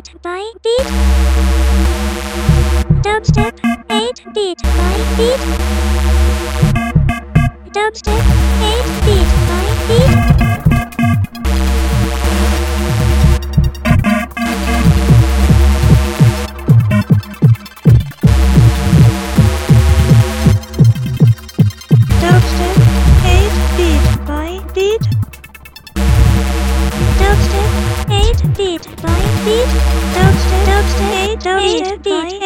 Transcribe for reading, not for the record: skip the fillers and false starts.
beat by beat. Dubstep 8 beat by beat. Dubstep 8 beat by beat. Dubstep 8 beat by beat. Dubstep 8 beat by beat. Dubstep 8 beat by